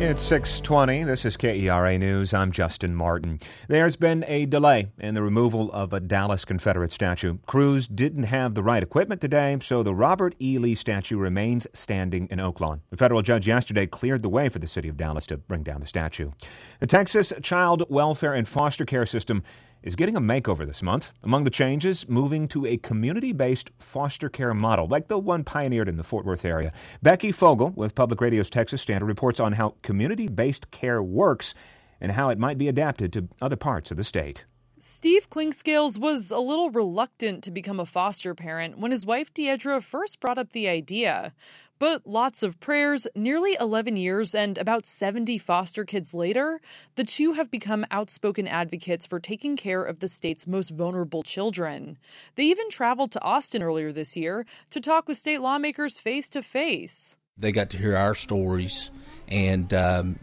It's 6:20. This is KERA News. I'm Justin Martin. There's been a delay in the removal of a Dallas Confederate statue. Crews didn't have the right equipment today, so the Robert E. Lee statue remains standing in Oaklawn. A federal judge yesterday cleared the way for the city of Dallas to bring down the statue. The Texas child welfare and foster care system is getting a makeover this month. Among the changes, moving to a community-based foster care model, like the one pioneered in the Fort Worth area. Becky Fogel with Public Radio's Texas Standard reports on how community-based care works and how it might be adapted to other parts of the state. Steve Clinkscales was a little reluctant to become a foster parent when his wife Deidre first brought up the idea. But lots of prayers, nearly 11 years, and about 70 foster kids later, the two have become outspoken advocates for taking care of the state's most vulnerable children. They even traveled to Austin earlier this year to talk with state lawmakers face to face. They got to hear our stories, and,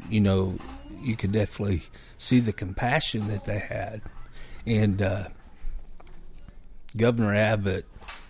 you could definitely see the compassion that they had. And Governor Abbott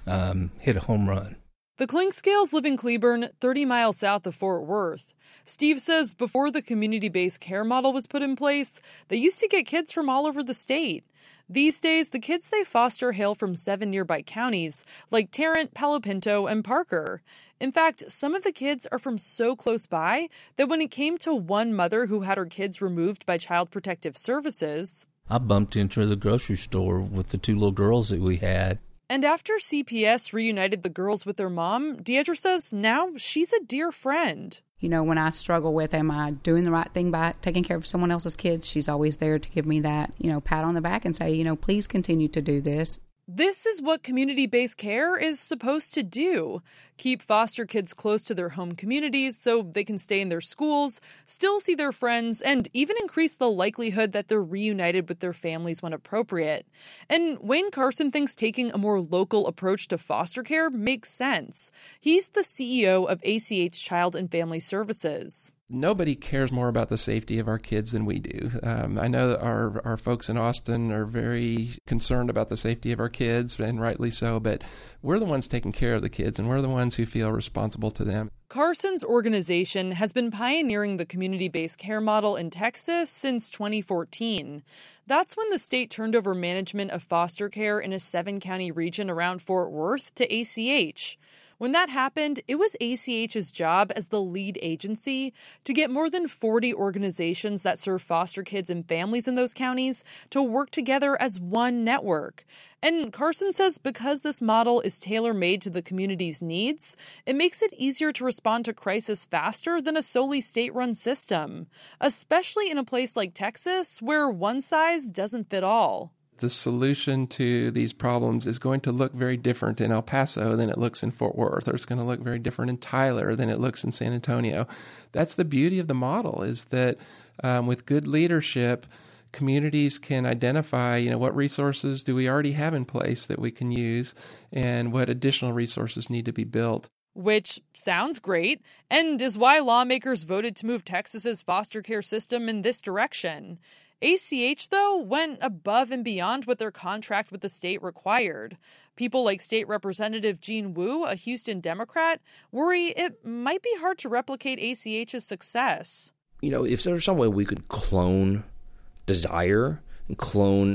hit a home run. The Clinkscales live in Cleburne, 30 miles south of Fort Worth. Steve says before the community-based care model was put in place, they used to get kids from all over the state. These days, the kids they foster hail from 7 nearby counties, like Tarrant, Palo Pinto, and Parker. In fact, some of the kids are from so close by that when it came to one mother who had her kids removed by Child Protective Services, I bumped into the grocery store with the two little girls that we had. And after CPS reunited the girls with their mom, Deidre says now she's a dear friend. You know, when I struggle with, am I doing the right thing by taking care of someone else's kids, she's always there to give me that, pat on the back and say, please continue to do this. This is what community-based care is supposed to do. Keep foster kids close to their home communities so they can stay in their schools, still see their friends, and even increase the likelihood that they're reunited with their families when appropriate. And Wayne Carson thinks taking a more local approach to foster care makes sense. He's the CEO of ACH Child and Family Services. Nobody cares more about the safety of our kids than we do. I know that our folks in Austin are very concerned about the safety of our kids, and rightly so, but we're the ones taking care of the kids, and we're the ones who feel responsible to them. Carson's organization has been pioneering the community-based care model in Texas since 2014. That's when the state turned over management of foster care in a 7-county region around Fort Worth to ACH. When that happened, it was ACH's job as the lead agency to get more than 40 organizations that serve foster kids and families in those counties to work together as one network. And Carson says because this model is tailor-made to the community's needs, it makes it easier to respond to crisis faster than a solely state-run system, especially in a place like Texas where one size doesn't fit all. The solution to these problems is going to look very different in El Paso than it looks in Fort Worth, or it's going to look very different in Tyler than it looks in San Antonio. That's the beauty of the model, is that with good leadership, communities can identify, what resources do we already have in place that we can use and what additional resources need to be built. Which sounds great, and is why lawmakers voted to move Texas's foster care system in this direction. ACH, though, went above and beyond what their contract with the state required. People like State Representative Jean Wu, a Houston Democrat, worry it might be hard to replicate ACH's success. If there's some way we could clone desire and clone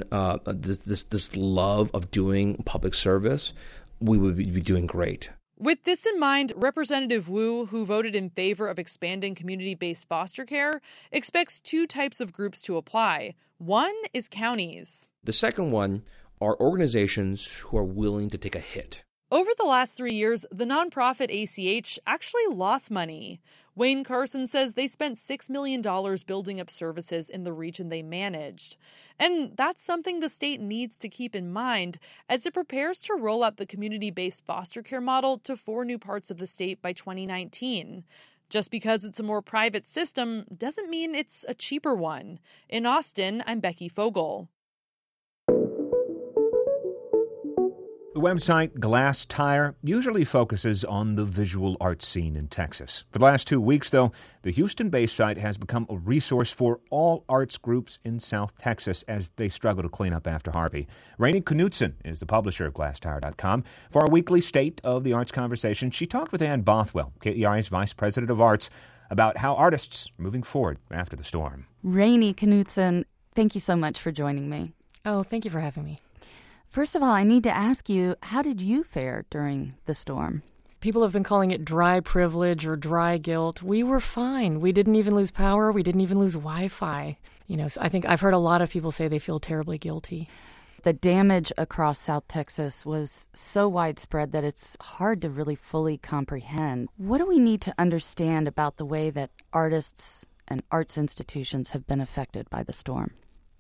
this love of doing public service, we would be doing great. With this in mind, Representative Wu, who voted in favor of expanding community-based foster care, expects two types of groups to apply. One is counties. The second one are organizations who are willing to take a hit. Over the last 3 years, the nonprofit ACH actually lost money. Wayne Carson says they spent $6 million building up services in the region they managed. And that's something the state needs to keep in mind as it prepares to roll out the community-based foster care model to 4 new parts of the state by 2019. Just because it's a more private system doesn't mean it's a cheaper one. In Austin, I'm Becky Fogel. The website Glass Tire usually focuses on the visual arts scene in Texas. For the last 2 weeks, though, the Houston-based site has become a resource for all arts groups in South Texas as they struggle to clean up after Harvey. Rainey Knutson is the publisher of GlassTire.com. For our weekly State of the Arts conversation, she talked with Ann Bothwell, KERA's Vice President of Arts, about how artists are moving forward after the storm. Rainey Knutson, thank you so much for joining me. Oh, thank you for having me. First of all, I need to ask you, how did you fare during the storm? People have been calling it dry privilege or dry guilt. We were fine. We didn't even lose power. We didn't even lose Wi-Fi. So I think I've heard a lot of people say they feel terribly guilty. The damage across South Texas was so widespread that it's hard to really fully comprehend. What do we need to understand about the way that artists and arts institutions have been affected by the storm?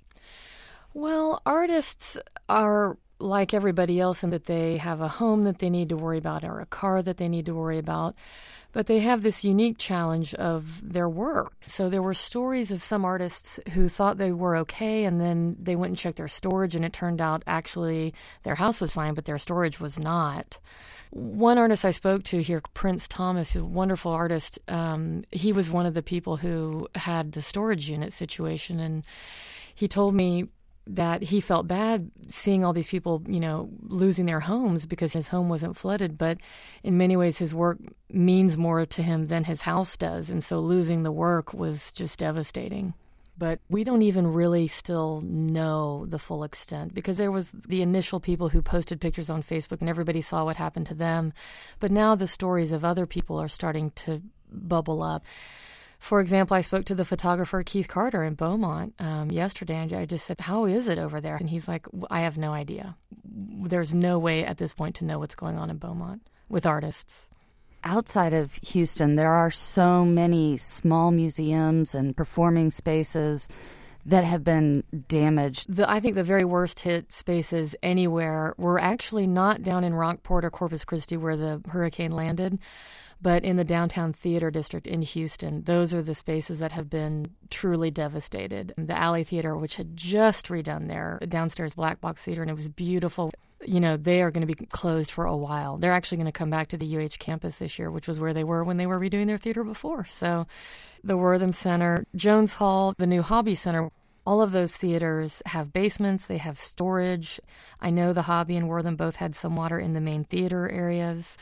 Well, artists are like everybody else in that they have a home that they need to worry about or a car that they need to worry about, but they have this unique challenge of their work. So there were stories of some artists who thought they were okay, and then they went and checked their storage, and it turned out actually their house was fine, but their storage was not. One artist I spoke to here, Prince Thomas, a wonderful artist, he was one of the people who had the storage unit situation, and he told me that he felt bad seeing all these people, losing their homes because his home wasn't flooded. But in many ways, his work means more to him than his house does. And so losing the work was just devastating. But we don't even really still know the full extent, because there was the initial people who posted pictures on Facebook and everybody saw what happened to them. But now the stories of other people are starting to bubble up. For example, I spoke to the photographer Keith Carter in Beaumont yesterday, and I just said, how is it over there? And he's like, I have no idea. There's no way at this point to know what's going on in Beaumont with artists. Outside of Houston, there are so many small museums and performing spaces that have been damaged. I think the very worst hit spaces anywhere were actually not down in Rockport or Corpus Christi where the hurricane landed, but in the downtown theater district in Houston. Those are the spaces that have been truly devastated. The Alley Theater, which had just redone their downstairs black box theater, and it was beautiful. They are going to be closed for a while. They're actually going to come back to the UH campus this year, which was where they were when they were redoing their theater before. So the Wortham Center, Jones Hall, the new Hobby Center, all of those theaters have basements. They have storage. I know the Hobby and Wortham both had some water in the main theater areas.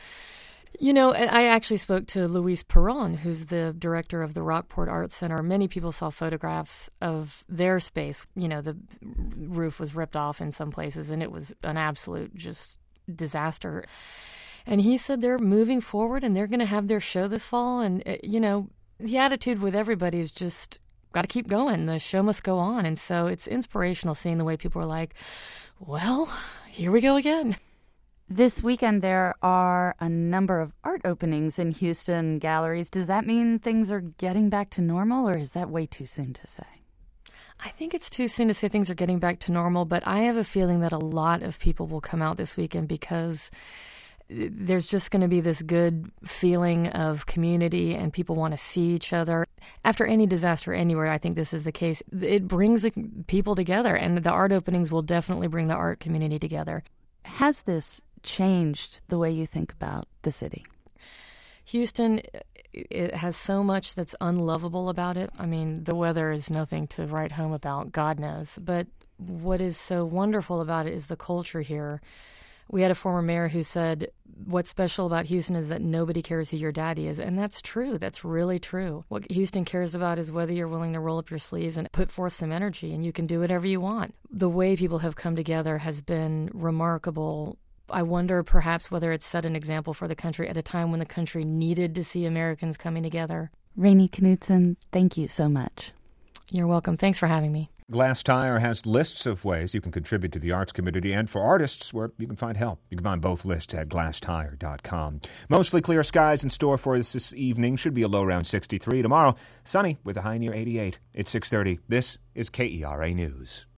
I actually spoke to Luis Perron, who's the director of the Rockport Arts Center. Many people saw photographs of their space. The roof was ripped off in some places, and it was an absolute just disaster. And he said they're moving forward, and they're going to have their show this fall. And, the attitude with everybody is just got to keep going. The show must go on. And so it's inspirational seeing the way people are like, well, here we go again. This weekend, there are a number of art openings in Houston galleries. Does that mean things are getting back to normal, or is that way too soon to say? I think it's too soon to say things are getting back to normal, but I have a feeling that a lot of people will come out this weekend because there's just going to be this good feeling of community and people want to see each other. After any disaster anywhere, I think this is the case. It brings the people together, and the art openings will definitely bring the art community together. Has this changed the way you think about the city? Houston, it has so much that's unlovable about it. I mean, the weather is nothing to write home about, God knows. But what is so wonderful about it is the culture here. We had a former mayor who said, what's special about Houston is that nobody cares who your daddy is. And that's true. That's really true. What Houston cares about is whether you're willing to roll up your sleeves and put forth some energy, and you can do whatever you want. The way people have come together has been remarkable. I wonder perhaps whether it's set an example for the country at a time when the country needed to see Americans coming together. Rainey Knutson, thank you so much. You're welcome. Thanks for having me. Glass Tire has lists of ways you can contribute to the arts community and for artists where you can find help. You can find both lists at glasstire.com. Mostly clear skies in store for us this evening. Should be a low around 63. Tomorrow, sunny with a high near 88. It's 6:30. This is KERA News.